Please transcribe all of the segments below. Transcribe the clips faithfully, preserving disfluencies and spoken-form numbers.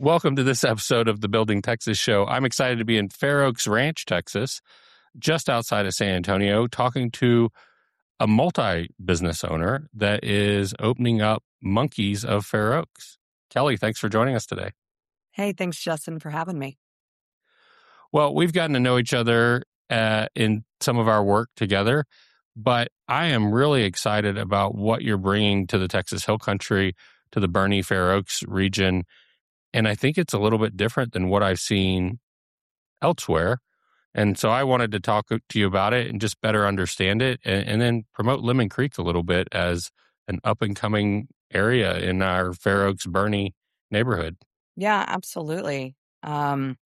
Welcome to this episode of the Building Texas Show. I'm excited to be in Fair Oaks Ranch, Texas, just outside of San Antonio, talking to a multi-business owner that is opening up Monkeys of Fair Oaks. Kelly, thanks for joining us today. Hey, thanks, Justin, for having me. Well, we've gotten to know each other uh, in some of our work together, but I am really excited about what you're bringing to the Texas Hill Country, to the Boerne Fair Oaks region. And I think it's a little bit different than what I've seen elsewhere. And so I wanted to talk to you about it and just better understand it, and, and then promote Lemon Creek a little bit as an up-and-coming area in our Fair Oaks Boerne neighborhood. Yeah, absolutely. Um,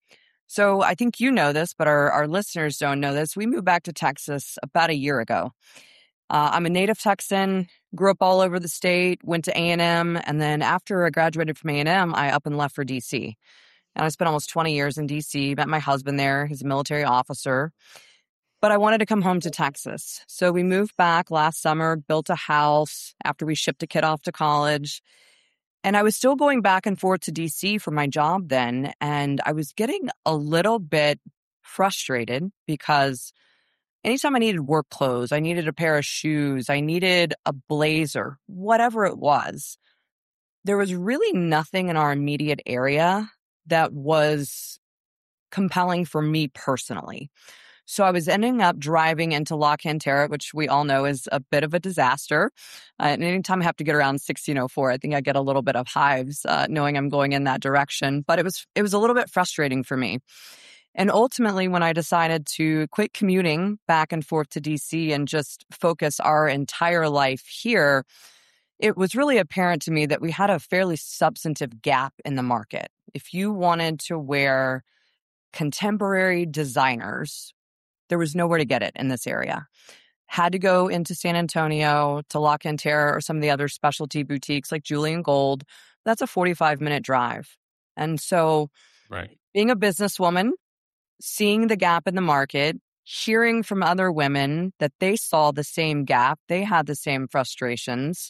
so I think you know this, but our, our listeners don't know this. We moved back to Texas about a year ago. Uh, I'm a native Texan, grew up all over the state, went to A and M, and then after I graduated from A and M, I up and left for D C. And I spent almost twenty years in D C, met my husband there. He's a military officer. But I wanted to come home to Texas. So we moved back last summer, built a house after we shipped a kid off to college. And I was still going back and forth to D C for my job then. And I was getting a little bit frustrated because anytime I needed work clothes, I needed a pair of shoes, I needed a blazer, whatever it was, there was really nothing in our immediate area that was compelling for me personally. So I was ending up driving into La Cantera, which we all know is a bit of a disaster. Uh, and anytime I have to get around sixteen oh four, I think I get a little bit of hives uh, knowing I'm going in that direction. But it was it was a little bit frustrating for me. And ultimately, when I decided to quit commuting back and forth to D C and just focus our entire life here, it was really apparent to me that we had a fairly substantive gap in the market. If you wanted to wear contemporary designers, there was nowhere to get it in this area. Had to go into San Antonio to La Cantera or some of the other specialty boutiques like Julian Gold. That's a forty-five minute drive. And so right. Being a businesswoman, seeing the gap in the market, hearing from other women that they saw the same gap, they had the same frustrations,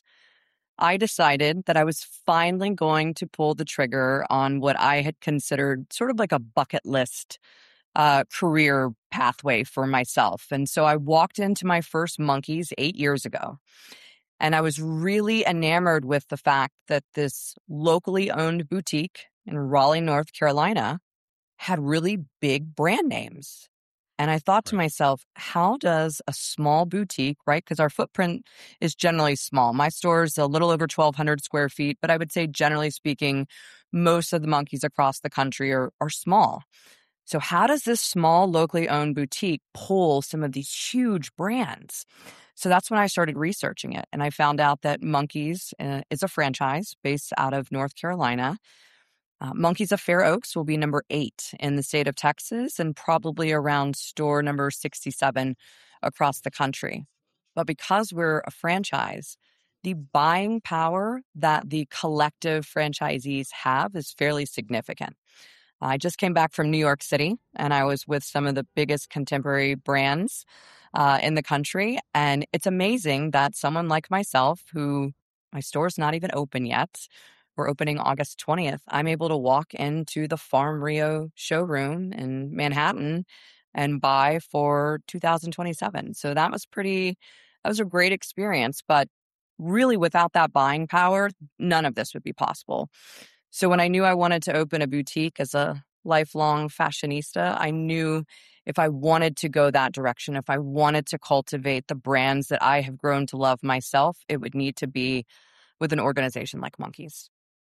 I decided that I was finally going to pull the trigger on what I had considered sort of like a bucket list uh, career pathway for myself. And so I walked into my first Monkeys eight years ago. And I was really enamored with the fact that this locally owned boutique in Raleigh, North Carolina, had really big brand names. And I thought to myself, how does a small boutique, right? Because our footprint is generally small. My store is a little over twelve hundred square feet, but I would say generally speaking, most of the Monkeys across the country are, are small. So how does this small locally owned boutique pull some of these huge brands? So that's when I started researching it. And I found out that Monkeys uh, is a franchise based out of North Carolina. Uh, Monkeys of Fair Oaks will be number eight in the state of Texas and probably around store number sixty-seven across the country. But because we're a franchise, the buying power that the collective franchisees have is fairly significant. I just came back from New York City, and I was with some of the biggest contemporary brands uh, in the country. And it's amazing that someone like myself, who my store's not even open yet, we're opening August twentieth, I'm able to walk into the Farm Rio showroom in Manhattan and buy for two thousand twenty-seven. So that was pretty, that was a great experience. But really, without that buying power, none of this would be possible. So when I knew I wanted to open a boutique as a lifelong fashionista, I knew if I wanted to go that direction, if I wanted to cultivate the brands that I have grown to love myself, it would need to be with an organization like Monkeys.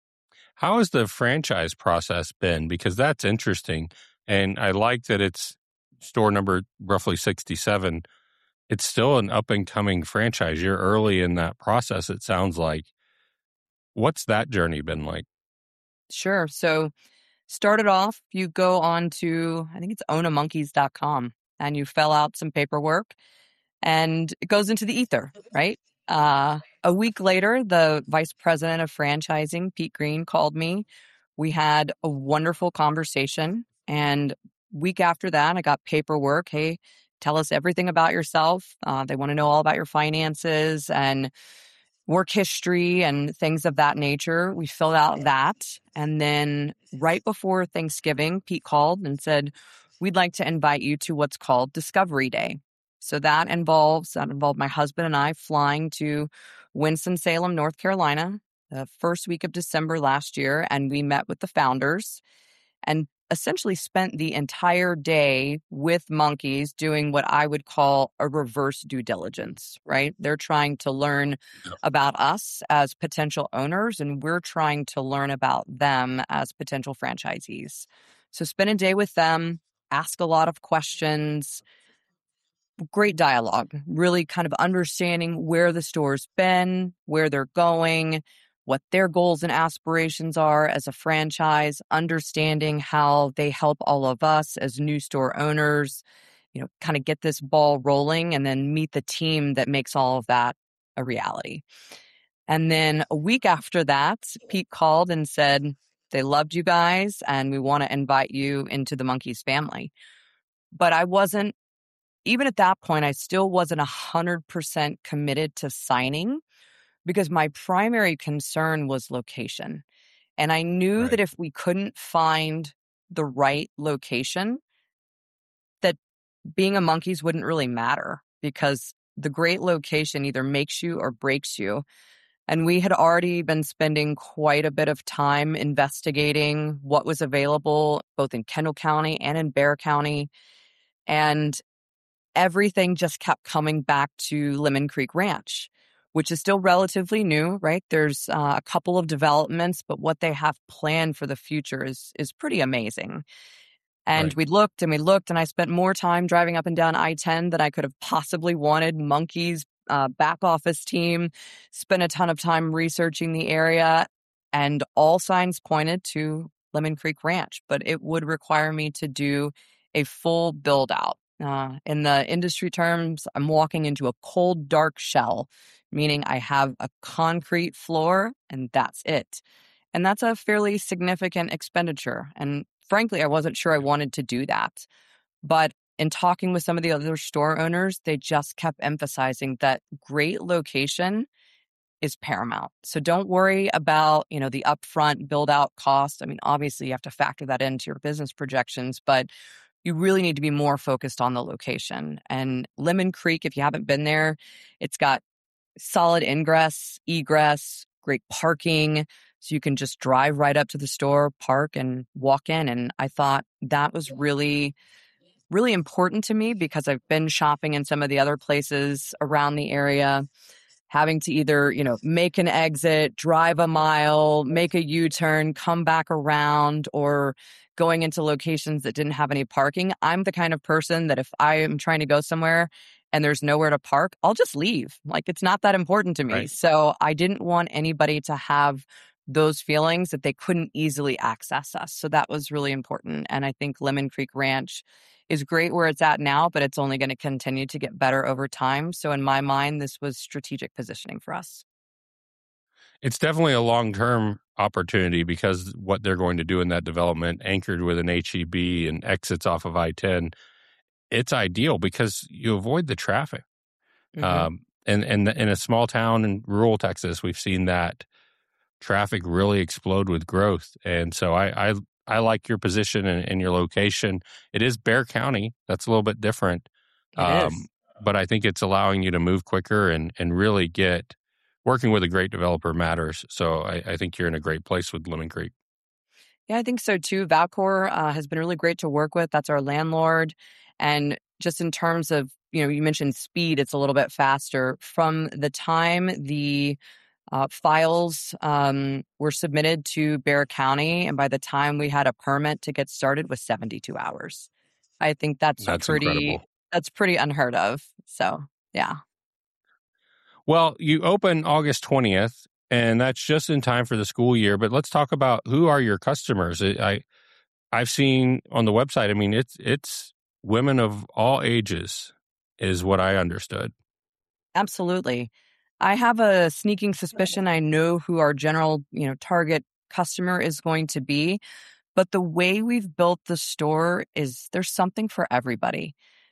How has the franchise process been? Because that's interesting. And I like that it's store number roughly sixty-seven. It's still an up-and-coming franchise. You're early in that process, it sounds like. What's that journey been like? Sure. So started off, you go on to, I think it's own a monkeys dot com, and you fill out some paperwork and it goes into the ether, right? Uh, a week later, the vice president of franchising, Pete Green, called me. We had a wonderful conversation. And week after that, I got paperwork. Hey, tell us everything about yourself. Uh, they want to know all about your finances. And work history and things of that nature. We filled out that. And then right before Thanksgiving, Pete called and said, we'd like to invite you to what's called Discovery Day. So that involves, that involved my husband and I flying to Winston-Salem, North Carolina, the first week of December last year. And we met with the founders and essentially spent the entire day with monkeys doing what I would call a reverse due diligence, right? They're trying to learn about us as potential owners, and we're trying to learn about them as potential franchisees. So spend a day with them, ask a lot of questions, great dialogue, really kind of understanding where the store's been, where they're going, what their goals and aspirations are as a franchise, understanding how they help all of us as new store owners, you know, kind of get this ball rolling and then meet the team that makes all of that a reality. And then a week after that, Pete called and said, they loved you guys and we want to invite you into the Monkeys family. But I wasn't, even at that point, I still wasn't one hundred percent committed to signing because my primary concern was location. And I knew Right. that if we couldn't find the right location, that being a Monkeys wouldn't really matter because the great location either makes you or breaks you. And we had already been spending quite a bit of time investigating what was available both in Kendall County and in Bexar County. And everything just kept coming back to Lemon Creek Ranch, which is still relatively new, right? There's uh, a couple of developments, but what they have planned for the future is is pretty amazing. And Right. we looked and we looked, and I spent more time driving up and down I ten than I could have possibly wanted. Monkeys, uh, back office team, spent a ton of time researching the area, and all signs pointed to Lemon Creek Ranch, but it would require me to do a full build out. Uh, in the industry terms, I'm walking into a cold, dark shell, meaning I have a concrete floor and that's it. And that's a fairly significant expenditure. And frankly, I wasn't sure I wanted to do that. But in talking with some of the other store owners, they just kept emphasizing that great location is paramount. So don't worry about, you know, the upfront build out cost. I mean, obviously you have to factor that into your business projections, but you really need to be more focused on the location. And Lemon Creek, if you haven't been there, it's got solid ingress, egress, great parking. So you can just drive right up to the store, park, and walk in. And I thought that was really, really important to me because I've been shopping in some of the other places around the area, having to either, you know, make an exit, drive a mile, make a U-turn, come back around, or going into locations that didn't have any parking. I'm the kind of person that if I am trying to go somewhere and there's nowhere to park, I'll just leave. Like, it's not that important to me. Right. So I didn't want anybody to have those feelings that they couldn't easily access us. So that was really important. And I think Lemon Creek Ranch is great where it's at now, but it's only going to continue to get better over time. So in my mind, this was strategic positioning for us. It's definitely a long-term opportunity because what they're going to do in that development, anchored with an H E B and exits off of I ten, it's ideal because you avoid the traffic. Mm-hmm. Um, and, and in a small town in rural Texas, we've seen that traffic really explode with growth. And so I, I, I like your position and, and your location. It is Bexar County. That's a little bit different. It Um, is. but I think it's allowing you to move quicker and, and really get working with a great developer matters. So I, I think you're in a great place with Lemon Creek. Yeah, I think so too. Valcor uh, has been really great to work with. That's our landlord. And just in terms of, you know, you mentioned speed, it's a little bit faster. From the time the uh, files um, were submitted to Bexar County, and by the time we had a permit to get started was seventy-two hours. I think that's That's pretty, incredible. that's pretty unheard of. So, yeah. Well, you open August twentieth, and that's just in time for the school year. But let's talk about who are your customers. I, I I've seen on the website. I mean, it's it's women of all ages, is what I understood. Absolutely. I have a sneaking suspicion I know who our general, you know, target customer is going to be, but the way we've built the store is there's something for everybody.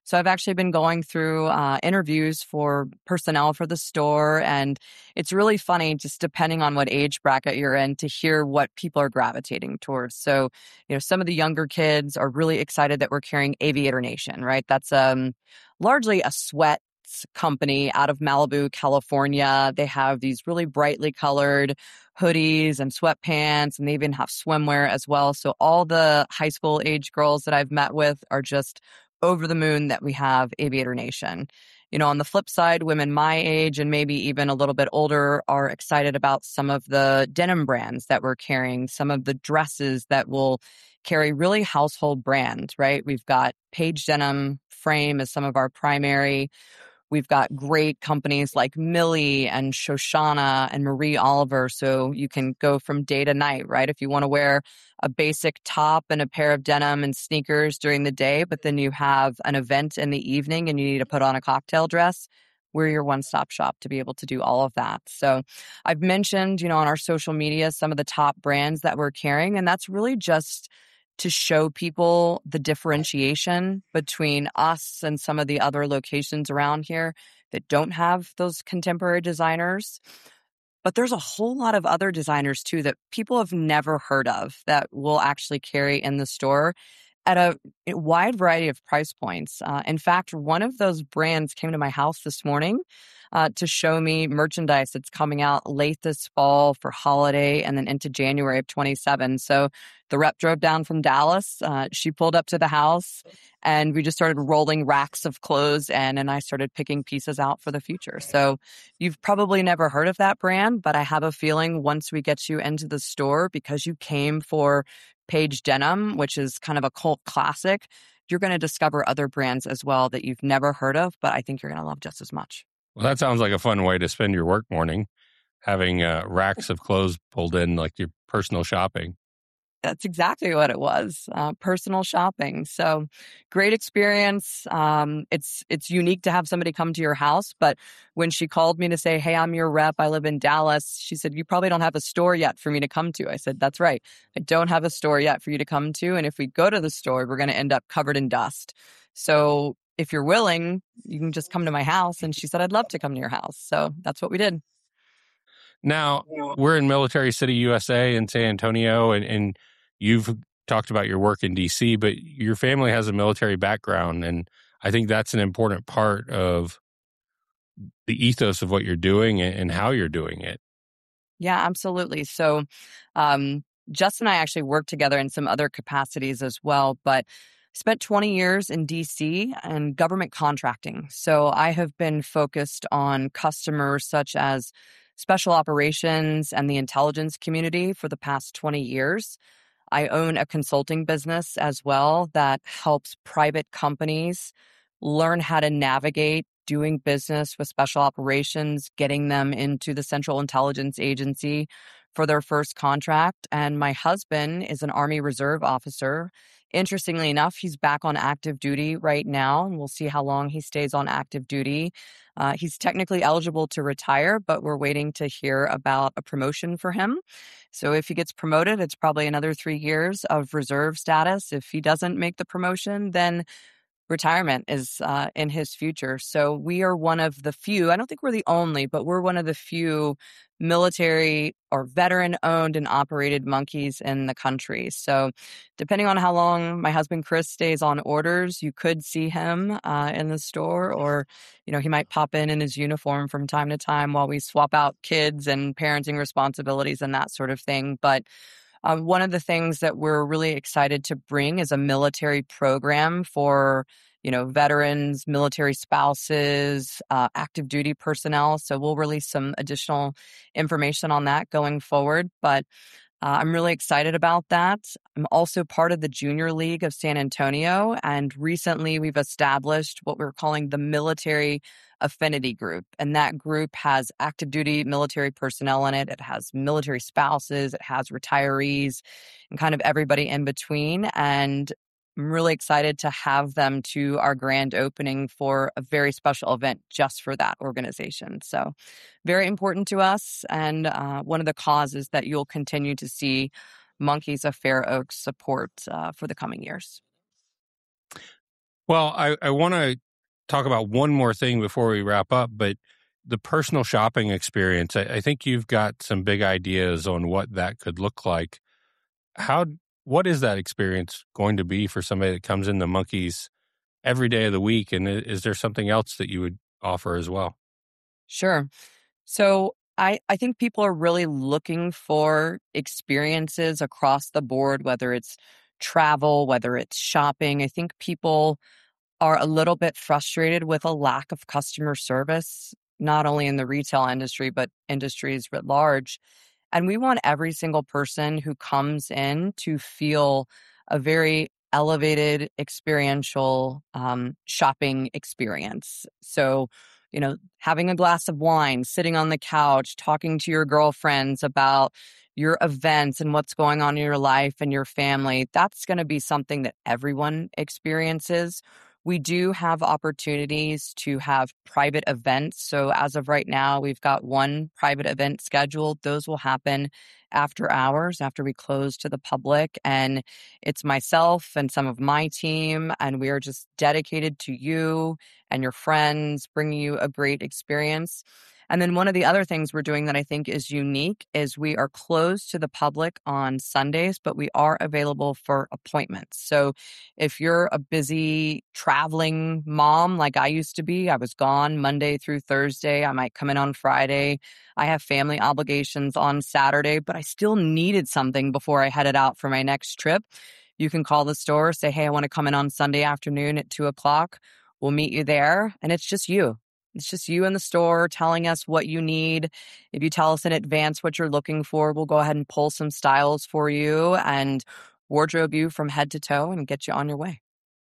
So I've actually been going through uh, interviews for personnel for the store, and it's really funny, just depending on what age bracket you're in, to hear what people are gravitating towards. So, you know, some of the younger kids are really excited that we're carrying Aviator Nation, right? That's um, largely a sweat company out of Malibu, California. They have these really brightly colored hoodies and sweatpants, and they even have swimwear as well. So all the high school age girls that I've met with are just over the moon that we have Aviator Nation. You know, on the flip side, women my age and maybe even a little bit older are excited about some of the denim brands that we're carrying, some of the dresses that will carry really household brands, right? We've got Paige Denim, Frame as some of our primary. We've got great companies like Millie and Shoshana and Marie Oliver. So you can go from day to night, right? If you want to wear a basic top and a pair of denim and sneakers during the day, but then you have an event in the evening and you need to put on a cocktail dress, we're your one-stop shop to be able to do all of that. So I've mentioned, you know, on our social media, some of the top brands that we're carrying, and that's really just to show people the differentiation between us and some of the other locations around here that don't have those contemporary designers. But there's a whole lot of other designers too that people have never heard of that we'll actually carry in the store at a wide variety of price points. Uh, in fact, one of those brands came to my house this morning uh, to show me merchandise that's coming out late this fall for holiday and then into January of twenty-seven. So the rep drove down from Dallas. Uh, she pulled up to the house and we just started rolling racks of clothes in, and I started picking pieces out for the future. So you've probably never heard of that brand, but I have a feeling once we get you into the store, because you came for Paige Denim, which is kind of a cult classic, you're going to discover other brands as well that you've never heard of, but I think you're going to love just as much. Well, that sounds like a fun way to spend your work morning, having uh, racks of clothes pulled in, like your personal shopping. That's exactly what it was. Uh, personal shopping. So great experience. Um, it's it's unique to have somebody come to your house. But when she called me to say, hey, I'm your rep, I live in Dallas, she said, you probably don't have a store yet for me to come to. I said, that's right. I don't have a store yet for you to come to. And if we go to the store, we're going to end up covered in dust. So if you're willing, you can just come to my house. And she said, I'd love to come to your house. So that's what we did. Now, we're in Military City, U S A in San Antonio, and, and you've talked about your work in D C, but your family has a military background, and I think that's an important part of the ethos of what you're doing and how you're doing it. Yeah, absolutely. So um, Justin and I actually worked together in some other capacities as well, but spent twenty years in D C and government contracting. So I have been focused on customers such as special operations and the intelligence community for the past twenty years. I own a consulting business as well that helps private companies learn how to navigate doing business with special operations, getting them into the Central Intelligence Agency for their first contract. And my husband is an Army Reserve officer. Interestingly enough, he's back on active duty right now, and we'll see how long he stays on active duty. Uh, he's technically eligible to retire, but we're waiting to hear about a promotion for him. So if he gets promoted, it's probably another three years of reserve status. If he doesn't make the promotion, then retirement is uh, in his future. So we are one of the few, I don't think we're the only, but we're one of the few military or veteran owned and operated monkeys in the country. So depending on how long my husband Chris stays on orders, you could see him uh, in the store, or, you know, he might pop in in his uniform from time to time while we swap out kids and parenting responsibilities and that sort of thing. But Um, one of the things that we're really excited to bring is a military program for, you know, veterans, military spouses, uh, active duty personnel. So we'll release some additional information on that going forward. But uh, I'm really excited about that. I'm also part of the Junior League of San Antonio, and recently we've established what we're calling the Military Affinity Group. And that group has active duty military personnel in it. It has military spouses, it has retirees, and kind of everybody in between. And I'm really excited to have them to our grand opening for a very special event just for that organization. So very important to us, and uh, one of the causes that you'll continue to see Monkeys of Fair Oaks support uh, for the coming years. Well, I, I want to talk about one more thing before we wrap up, but the personal shopping experience, I, I think you've got some big ideas on what that could look like. How, what is that experience going to be for somebody that comes into Monkeys every day of the week? And i- is there something else that you would offer as well? Sure. So I, I think people are really looking for experiences across the board, whether it's travel, whether it's shopping. I think people are a little bit frustrated with a lack of customer service, not only in the retail industry, but industries writ large. And we want every single person who comes in to feel a very elevated experiential um, shopping experience. So, you know, having a glass of wine, sitting on the couch, talking to your girlfriends about your events and what's going on in your life and your family, that's going to be something that everyone experiences. We do have opportunities to have private events. So as of right now, we've got one private event scheduled. Those will happen after hours, after we close to the public. And it's myself and some of my team, and we are just dedicated to you and your friends, bringing you a great experience. And then one of the other things we're doing that I think is unique is we are closed to the public on Sundays, but we are available for appointments. So if you're a busy traveling mom like I used to be, I was gone Monday through Thursday. I might come in on Friday. I have family obligations on Saturday, but I still needed something before I headed out for my next trip. You can call the store, say, hey, I want to come in on Sunday afternoon at two o'clock. We'll meet you there. And it's just you. It's just you in the store telling us what you need. If you tell us in advance what you're looking for, we'll go ahead and pull some styles for you and wardrobe you from head to toe and get you on your way.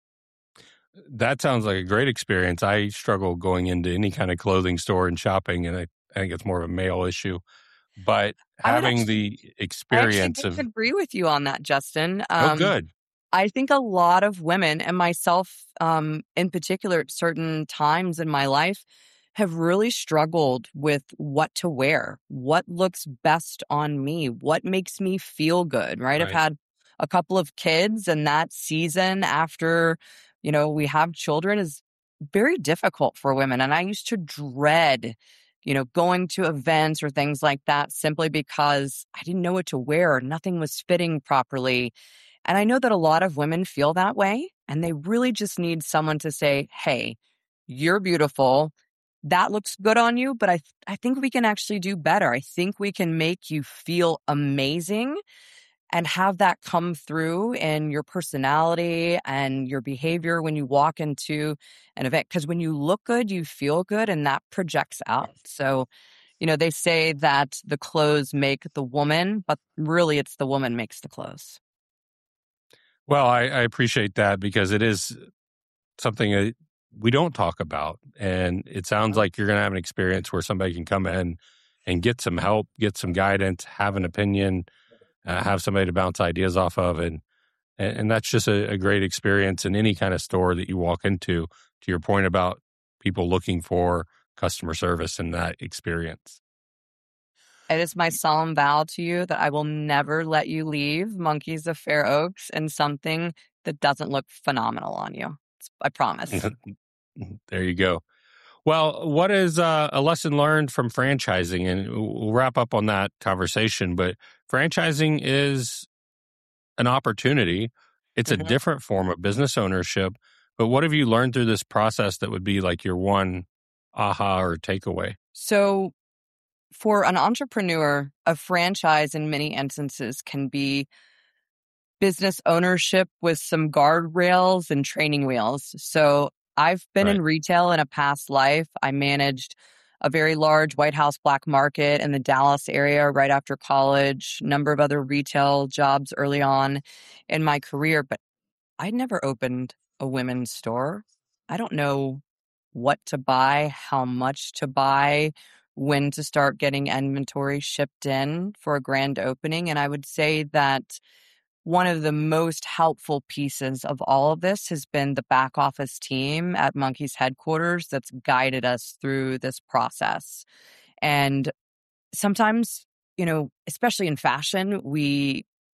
That sounds like a great experience. I struggle going into any kind of clothing store and shopping, and I, I think it's more of a male issue. But I would having actually, the I actually experience of, disagree with you on that, Justin. oh, Um, good. I think a lot of women, and myself um, in particular, at certain times in my life, have really struggled with what to wear, what looks best on me, what makes me feel good, right? I've Right. had a couple of kids, and that season after, you know, we have children is very difficult for women. And I used to dread, you know, going to events or things like that simply because I didn't know what to wear. Nothing was fitting properly. And I know that a lot of women feel that way, and they really just need someone to say, hey, you're beautiful. That looks good on you, but I, th- I think we can actually do better. I think we can make you feel amazing and have that come through in your personality and your behavior when you walk into an event. Because when you look good, you feel good, and that projects out. So, you know, they say that the clothes make the woman, but really it's the woman makes the clothes. Well, I, I appreciate that because it is something that we don't talk about. And it sounds like you're going to have an experience where somebody can come in and get some help, get some guidance, have an opinion, uh, have somebody to bounce ideas off of. And, and, and that's just a, a great experience in any kind of store that you walk into, to your point about people looking for customer service and that experience. It is my solemn vow to you that I will never let you leave Monkeys of Fair Oaks in something that doesn't look phenomenal on you. I promise. There you go. Well, what is uh, a lesson learned from franchising? And we'll wrap up on that conversation. But franchising is an opportunity. It's a Mhm. different form of business ownership. But what have you learned through this process that would be like your one aha or takeaway? So, for an entrepreneur, a franchise in many instances can be business ownership with some guardrails and training wheels. So I've been Right. in retail in a past life. I managed a very large White House black market in the Dallas area right after college, number of other retail jobs early on in my career, but I never opened a women's store. I don't know what to buy, how much to buy, when to start getting inventory shipped in for a grand opening. And I would say that one of the most helpful pieces of all of this has been the back office team at Monkey's headquarters that's guided us through this process. And sometimes, you know, especially in fashion, we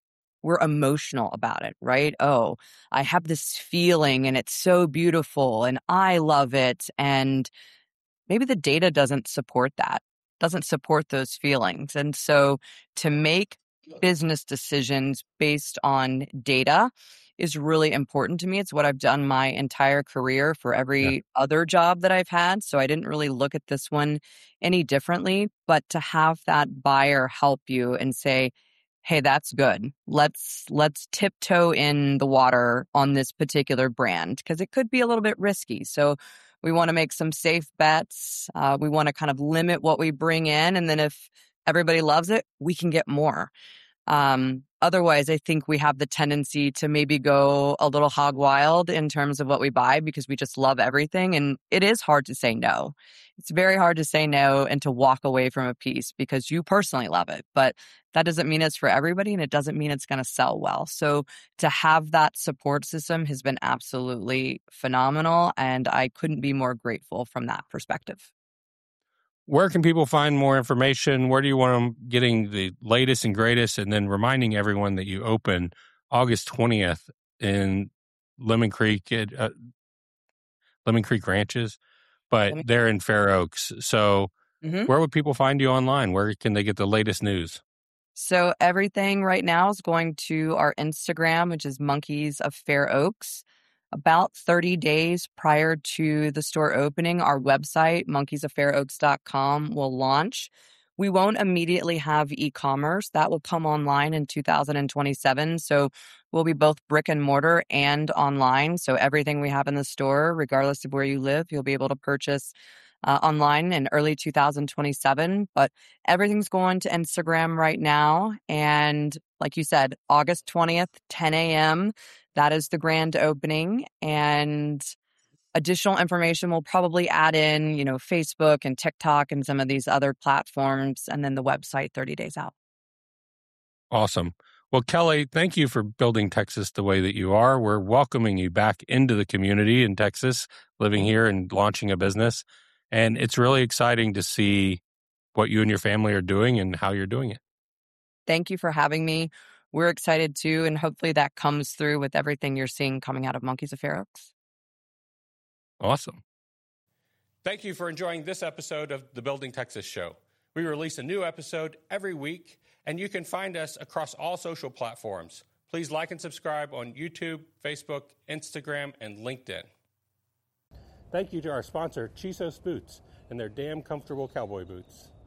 we're emotional about it, right? Oh, I have this feeling and it's so beautiful and I love it. And maybe the data doesn't support that, doesn't support those feelings. And so to make business decisions based on data is really important to me. It's what I've done my entire career for every Yeah. other job that I've had. So I didn't really look at this one any differently, but to have that buyer help you and say, hey, that's good. Let's let's tiptoe in the water on this particular brand because it could be a little bit risky. So we want to make some safe bets. Uh, we want to kind of limit what we bring in. And then if everybody loves it, we can get more. Um, otherwise, I think we have the tendency to maybe go a little hog wild in terms of what we buy because we just love everything. And it is hard to say no. It's very hard to say no and to walk away from a piece because you personally love it. But that doesn't mean it's for everybody and it doesn't mean it's going to sell well. So to have that support system has been absolutely phenomenal. And I couldn't be more grateful from that perspective. Where can people find more information? Where do you want them getting the latest and greatest? And then reminding everyone that you open August twentieth in Lemon Creek, at, uh, Lemon Creek Ranches, but they're in Fair Oaks. So Mm-hmm. where would people find you online? Where can they get the latest news? So everything right now is going to our Instagram, which is Monkeys of Fair Oaks. About thirty days prior to the store opening, our website, monkeys of fair oaks dot com, will launch. We won't immediately have e-commerce. That will come online in two thousand twenty-seven. So we'll be both brick and mortar and online. So everything we have in the store, regardless of where you live, you'll be able to purchase uh, online in early two thousand twenty-seven. But everything's going to Instagram right now. And like you said, August twentieth, ten a.m., that is the grand opening. And additional information we'll probably add in, you know, Facebook and TikTok and some of these other platforms, and then the website thirty days out. Awesome. Well, Kelly, thank you for building Texas the way that you are. We're welcoming you back into the community in Texas, living here and launching a business. And it's really exciting to see what you and your family are doing and how you're doing it. Thank you for having me. We're excited too, and hopefully that comes through with everything you're seeing coming out of Monkeys of Fair Oaks. Awesome. Thank you for enjoying this episode of the Building Texas Show. We release a new episode every week, and you can find us across all social platforms. Please like and subscribe on YouTube, Facebook, Instagram, and LinkedIn. Thank you to our sponsor, Chisos Boots, and their damn comfortable cowboy boots.